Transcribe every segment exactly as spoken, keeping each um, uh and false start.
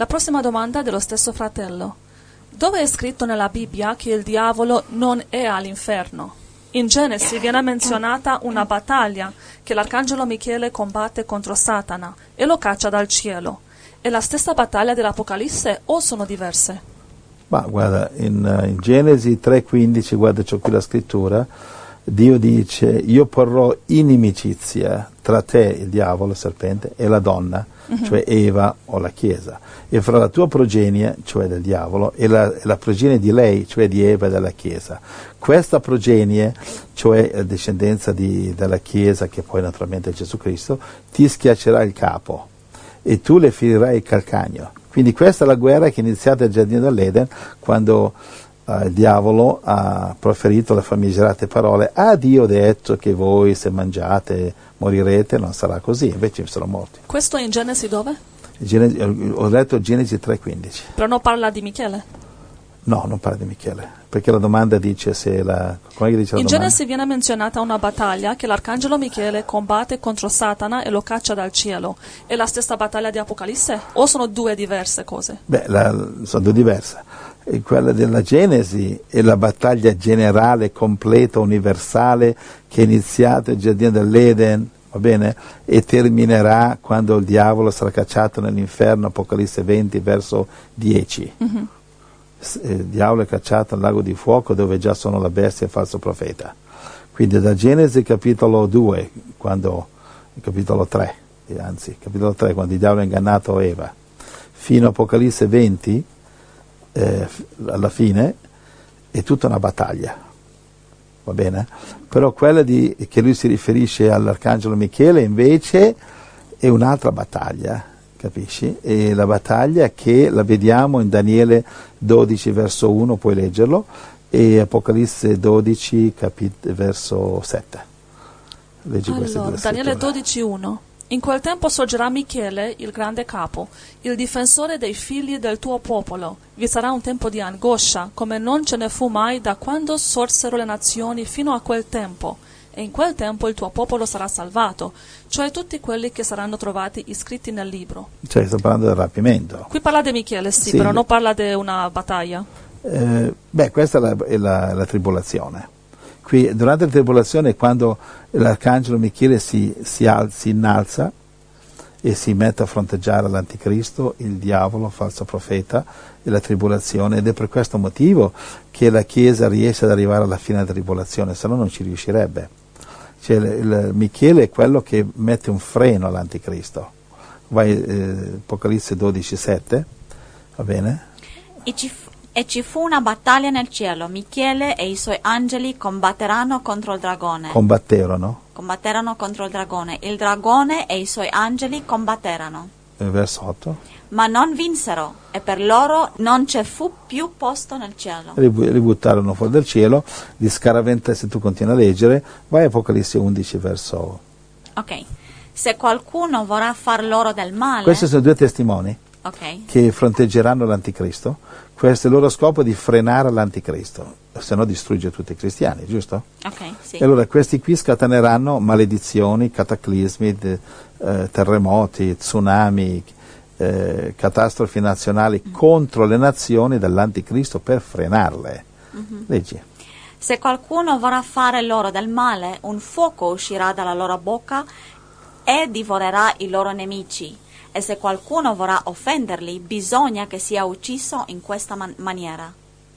La prossima domanda è dello stesso fratello. Dove è scritto nella Bibbia che il diavolo non è all'inferno? In Genesi viene menzionata una battaglia che l'arcangelo Michele combatte contro Satana e lo caccia dal cielo. È la stessa battaglia dell'Apocalisse o sono diverse? Ma guarda, in, in Genesi tre quindici, guarda, c'ho qui la scrittura, Dio dice: io porrò inimicizia tra te, il diavolo, il serpente, e la donna, uh-huh. cioè Eva o la Chiesa, e fra la tua progenie, cioè del diavolo, e la, e la progenie di lei, cioè di Eva e della Chiesa. Questa progenie, cioè la discendenza di, della Chiesa, che poi naturalmente è Gesù Cristo, ti schiaccerà il capo e tu le ferirai il calcagno. Quindi questa è la guerra che è iniziata al giardino dell'Eden, quando Uh, il diavolo ha proferito le famigerate parole: ah, Dio ha detto che voi se mangiate morirete. Non sarà così, invece sono morti. Questo è in Genesi dove? Genesi, ho letto Genesi tre quindici. Però non parla di Michele? No, non parla di Michele, perché la domanda dice se la... Come dice la in domanda? Genesi viene menzionata una battaglia che l'arcangelo Michele combatte contro Satana e lo caccia dal cielo. È la stessa battaglia di Apocalisse o sono due diverse cose? Beh, la, sono due diverse. E quella della Genesi è la battaglia generale, completa, universale, che è iniziata al giardino dell'Eden, va bene? E terminerà quando il diavolo sarà cacciato nell'inferno, Apocalisse venti, verso dieci. Mm-hmm. Il diavolo è cacciato nel lago di fuoco, dove già sono la bestia e il falso profeta. Quindi da Genesi capitolo due, quando, capitolo tre, anzi, capitolo tre, quando il diavolo ha ingannato Eva, fino a Apocalisse venti, Eh, alla fine è tutta una battaglia, va bene? Però quella di, che lui si riferisce all'arcangelo Michele invece è un'altra battaglia, capisci? È la battaglia che la vediamo in Daniele dodici verso uno, puoi leggerlo, e Apocalisse dodici capit- verso sette. Leggi queste allora, due Daniele scritture. dodici uno. In quel tempo sorgerà Michele, il grande capo, il difensore dei figli del tuo popolo. Vi sarà un tempo di angoscia, come non ce ne fu mai da quando sorsero le nazioni fino a quel tempo. E in quel tempo il tuo popolo sarà salvato, cioè tutti quelli che saranno trovati iscritti nel libro. Cioè, sto parlando del rapimento. Qui parla di Michele, sì, sì. però non parla di una battaglia. Eh, beh, questa è la, è la, la tribolazione. Qui, durante la tribolazione, quando l'arcangelo Michele si, si, al, si innalza e si mette a fronteggiare l'anticristo, il diavolo, falso profeta, e la tribolazione, ed è per questo motivo che la Chiesa riesce ad arrivare alla fine della tribolazione, se no non ci riuscirebbe. Cioè, il, il Michele è quello che mette un freno all'anticristo. Vai, eh, Apocalisse dodici sette, va bene? E ci fu E ci fu una battaglia nel cielo. Michele e i suoi angeli combatteranno contro il dragone. Combatterono. Combatterono contro il dragone. Il dragone e i suoi angeli combatterono. Verso otto. Ma non vinsero, e per loro non ci fu più posto nel cielo. Li, li buttarono fuori dal cielo, li scaraventa, se tu continui a leggere, vai a Apocalisse undici verso... Ok. Se qualcuno vorrà far loro del male... Questi sono due testimoni. Okay. Che fronteggeranno l'anticristo. Questo è il loro scopo, di frenare l'anticristo, se no distrugge tutti i cristiani, giusto? Okay, sì. E allora questi qui scateneranno maledizioni, cataclismi, de, eh, terremoti, tsunami, eh, catastrofi nazionali mm. contro le nazioni dell'anticristo per frenarle. Mm-hmm. Leggi. Se qualcuno vorrà fare loro del male, un fuoco uscirà dalla loro bocca e divorerà i loro nemici. E se qualcuno vorrà offenderli, bisogna che sia ucciso in questa man- maniera.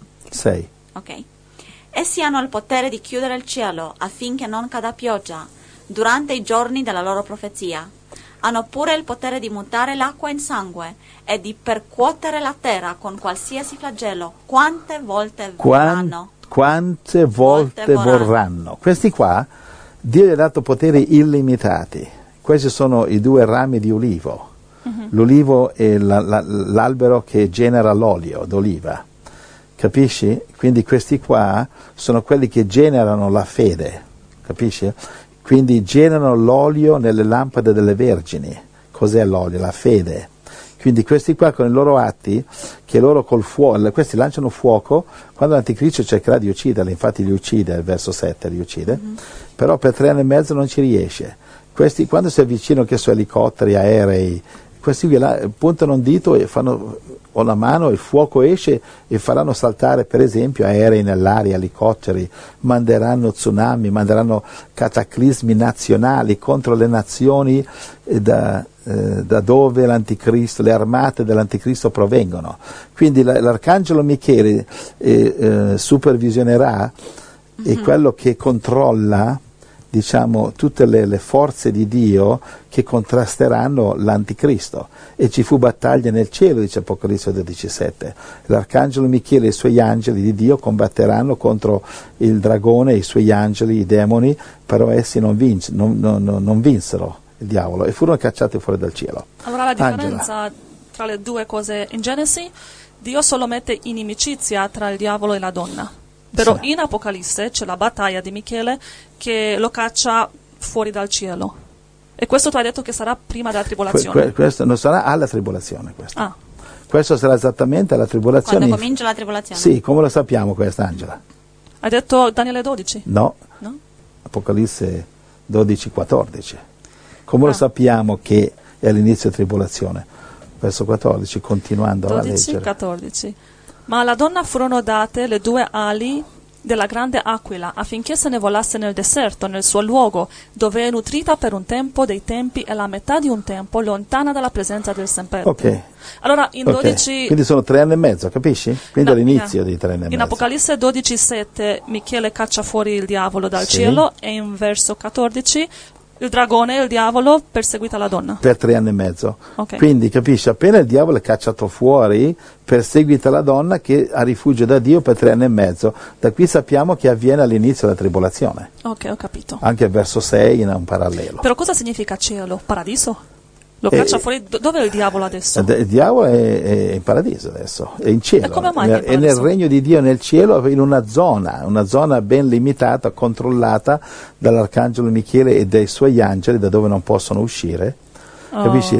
sei. Ok. Essi hanno il potere di chiudere il cielo affinché non cada pioggia durante i giorni della loro profezia. Hanno pure il potere di mutare l'acqua in sangue e di percuotere la terra con qualsiasi flagello, quante volte vorranno. Quante volte, volte vorranno. vorranno. Questi qua, Dio gli ha dato poteri illimitati. Questi sono i due rami di ulivo. Uh-huh. L'ulivo è la, la, l'albero che genera l'olio d'oliva, capisci? Quindi questi qua sono quelli che generano la fede, capisci? Quindi generano l'olio nelle lampade delle vergini. Cos'è l'olio? La fede. Quindi questi qua con i loro atti, che loro col fuoco, questi lanciano fuoco, quando l'anticristo cercherà di ucciderli, infatti li uccide, il verso sette li uccide, uh-huh. però per tre anni e mezzo non ci riesce. Questi, quando si avvicinano, che sono elicotteri, aerei, Questi qui là, puntano un dito e fanno, o la mano, il fuoco esce e faranno saltare per esempio aerei nell'aria, elicotteri, manderanno tsunami, manderanno cataclismi nazionali contro le nazioni da, eh, da dove l'anticristo, le armate dell'anticristo provengono. Quindi la, l'arcangelo Michele eh, eh, supervisionerà, mm-hmm. è quello che controlla, diciamo, tutte le, le forze di Dio che contrasteranno l'anticristo, e ci fu battaglia nel cielo, dice Apocalisse dodici sette. L'arcangelo Michele e i suoi angeli di Dio combatteranno contro il dragone e i suoi angeli, i demoni, però essi non, vinc- non, non, non vinsero il diavolo e furono cacciati fuori dal cielo. Allora la differenza Angela. Tra le due cose in Genesi, Dio solo mette inimicizia tra il diavolo e la donna. Però sì. In Apocalisse c'è la battaglia di Michele che lo caccia fuori dal cielo. E questo tu hai detto che sarà prima della tribolazione. Que- que- questo non sarà alla tribolazione. Questo. Ah. questo sarà esattamente alla tribolazione. Quando comincia la tribolazione? Sì, come lo sappiamo questa, Angela? Hai detto Daniele dodici? No, no? Apocalisse dodici quattordici. Come ah. lo sappiamo che è all'inizio della tribolazione? Verso quattordici, continuando a leggere. dodici quattordici. Ma alla donna furono date le due ali della grande aquila, affinché se ne volasse nel deserto, nel suo luogo, dove è nutrita per un tempo dei tempi e la metà di un tempo, lontana dalla presenza del Semperte. Ok. Allora, in okay. dodici... Quindi sono tre anni e mezzo, capisci? Quindi no, all'inizio eh. dei tre anni e in mezzo. In Apocalisse dodici sette Michele caccia fuori il diavolo dal sì. cielo, e in verso quattordici il dragone, il diavolo, perseguita la donna. Per tre anni e mezzo. Okay. Quindi, capisci, appena il diavolo è cacciato fuori, perseguita la donna che ha rifugio da Dio per tre anni e mezzo. Da qui sappiamo che avviene all'inizio della tribolazione. Ok, ho capito. Anche verso sei in un parallelo. Però cosa significa cielo? Paradiso? Lo caccia eh, fuori? Dove è il diavolo adesso? Il diavolo è, è in paradiso adesso, è in cielo. E come mai è, è nel regno di Dio nel cielo, in una zona, una zona ben limitata, controllata dall'arcangelo Michele e dai suoi angeli, da dove non possono uscire. Oh. Capisci?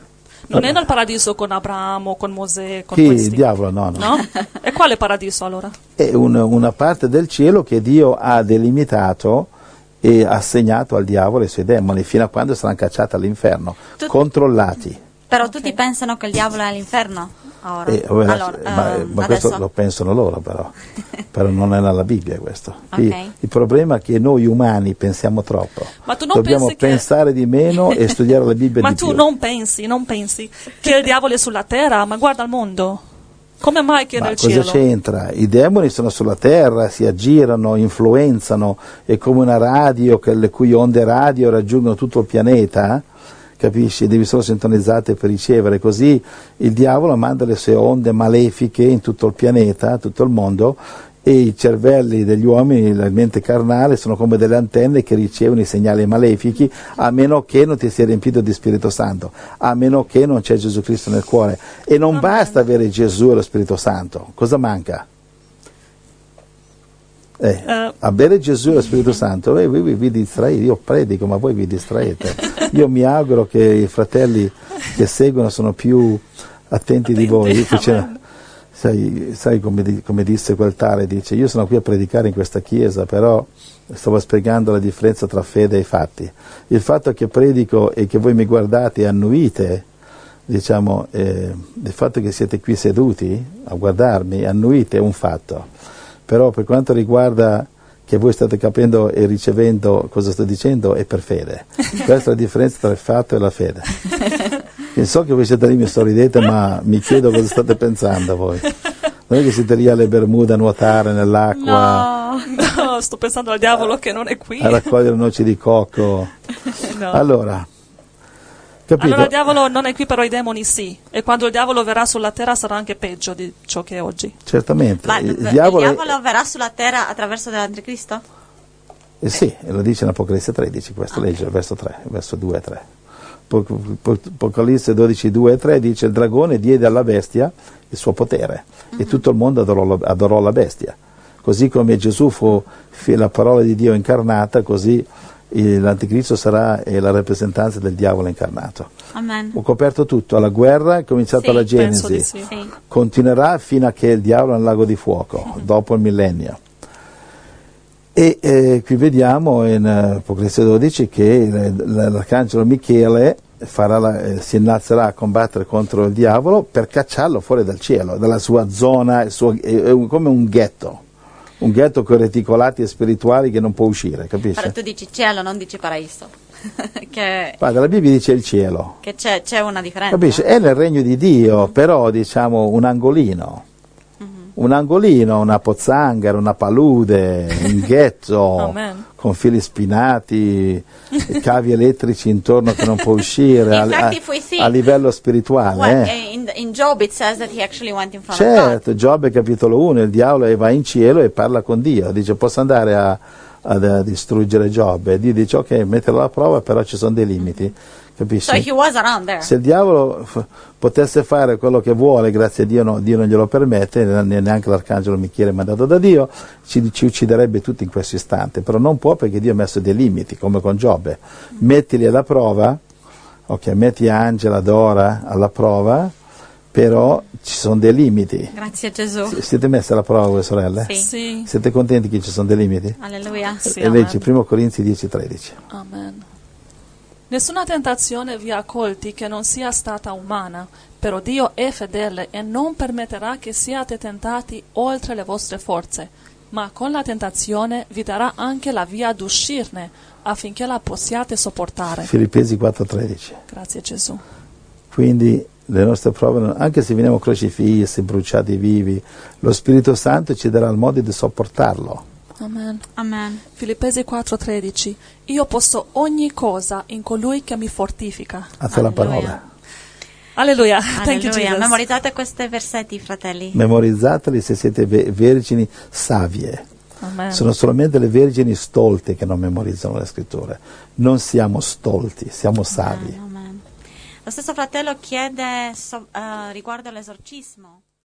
Non è nel paradiso con Abramo, con Mosè, con Chi? questi? Il diavolo, no, no. no? E quale paradiso allora? È un, una parte del cielo che Dio ha delimitato e assegnato al diavolo e ai suoi demoni fino a quando saranno cacciati all'inferno, Tut- controllati. Però okay. tutti pensano che il diavolo è all'inferno ora. Eh, ora allora, ma, uh, ma questo lo pensano loro, però però non è nella Bibbia questo. Okay. Il, il problema è che noi umani pensiamo troppo. Ma tu non dobbiamo pensi pensare che... di meno e studiare la Bibbia ma di più. Ma tu non pensi, non pensi che il diavolo è sulla terra, ma guarda il mondo. Come mai che è Ma nel cosa cielo? c'entra? I demoni sono sulla terra, si aggirano, influenzano, è come una radio che le cui onde radio raggiungono tutto il pianeta, capisci? Devi solo sintonizzarti per ricevere, così il diavolo manda le sue onde malefiche in tutto il pianeta, tutto il mondo, e i cervelli degli uomini, la mente carnale, sono come delle antenne che ricevono i segnali malefici, a meno che non ti sia riempito di Spirito Santo, a meno che non c'è Gesù Cristo nel cuore. E non Amen. Basta avere Gesù e lo Spirito Santo, cosa manca? Eh, uh. Avere Gesù e lo Spirito Santo, eh, voi vi distraete, io predico ma voi vi distraete. Io mi auguro che i fratelli che seguono sono più attenti di voi. Sai, sai come, di, come disse quel tale, dice, io sono qui a predicare in questa chiesa, però stavo spiegando la differenza tra fede e fatti. Il fatto che predico e che voi mi guardate e annuite, diciamo, eh, il fatto che siete qui seduti a guardarmi, annuite, è un fatto. Però per quanto riguarda che voi state capendo e ricevendo cosa sto dicendo, è per fede. Questa è la differenza tra il fatto e la fede. E so che voi siete lì, mi sorridete, ma mi chiedo cosa state pensando voi. Non è che siete lì alle Bermuda a nuotare nell'acqua. No, no, sto pensando al diavolo che non è qui. A raccogliere noci di cocco. No. Allora, capito? Allora il diavolo non è qui, però i demoni sì. E quando il diavolo verrà sulla terra sarà anche peggio di ciò che è oggi. Certamente. Ma il, il, il diavolo, diavolo è... verrà sulla terra attraverso l'anticristo? Eh sì, lo dice in Apocalisse tredici, questo okay. Legge, verso tre, verso due e tre. Apocalisse dodici, due e tre dice: il dragone diede alla bestia il suo potere, uh-huh. e tutto il mondo adorò, adorò la bestia. Così come Gesù fu la parola di Dio incarnata, così l'anticristo sarà la rappresentanza del diavolo incarnato. Amen. Ho coperto tutto. La guerra è cominciata sì, alla Genesi, sì. continuerà fino a che il diavolo è nel lago di fuoco, uh-huh. dopo il millennio. E eh, qui vediamo in Apocalisse dodici che l'arcangelo Michele farà la, eh, si innalzerà a combattere contro il diavolo per cacciarlo fuori dal cielo, dalla sua zona, il suo, è, è un, come un ghetto, un ghetto con reticolati e spirituali che non può uscire, capisci? Allora tu dici cielo, non dici paraiso. che Guarda, la Bibbia dice il cielo, che c'è, c'è una differenza. capisci? È nel regno di Dio, mm-hmm. però diciamo un angolino. Un angolino, una pozzanghera, una palude, un ghetto con fili spinati, cavi elettrici intorno che non può uscire a, a, a livello spirituale. Well, eh. in, in Job it says that he actually went in front certo, of God. Giobbe capitolo uno, il diavolo va in cielo e parla con Dio, dice posso andare a, a, a distruggere Giobbe, e Dio dice ok, metterlo alla prova, però ci sono dei limiti. Capisci? So he was around there. Se il diavolo f- potesse fare quello che vuole, grazie a Dio, no, Dio non glielo permette, neanche l'arcangelo Michele mandato da Dio, ci, ci ucciderebbe tutti in questo istante, però non può perché Dio ha messo dei limiti, come con Giobbe. Mettili alla prova, ok, metti Angela, Dora alla prova, però ci sono dei limiti. Grazie a Gesù. S- siete messe alla prova voi sorelle? Sì. Sì. Siete contenti che ci sono dei limiti? Alleluia. Sì, E leggi amen. primo Corinzi dieci tredici. Amen. Nessuna tentazione vi ha colti che non sia stata umana, però Dio è fedele e non permetterà che siate tentati oltre le vostre forze, ma con la tentazione vi darà anche la via d'uscirne, affinché la possiate sopportare. Filippesi quattro tredici. Grazie Gesù. Quindi le nostre prove, anche se veniamo crocifissi, bruciati vivi, lo Spirito Santo ci darà il modo di sopportarlo. Amen. Amen. Filippesi quattro tredici. Io posso ogni cosa in colui che mi fortifica. Alza la parola. Alleluia. Thank you, Alleluia. Jesus. Memorizzate questi versetti, fratelli. Memorizzateli se siete ve- vergini savie. Amen. Sono solamente le vergini stolte che non memorizzano le scritture. Non siamo stolti, siamo savi. Amen, amen. Lo stesso fratello chiede so, uh, riguardo all'esorcismo.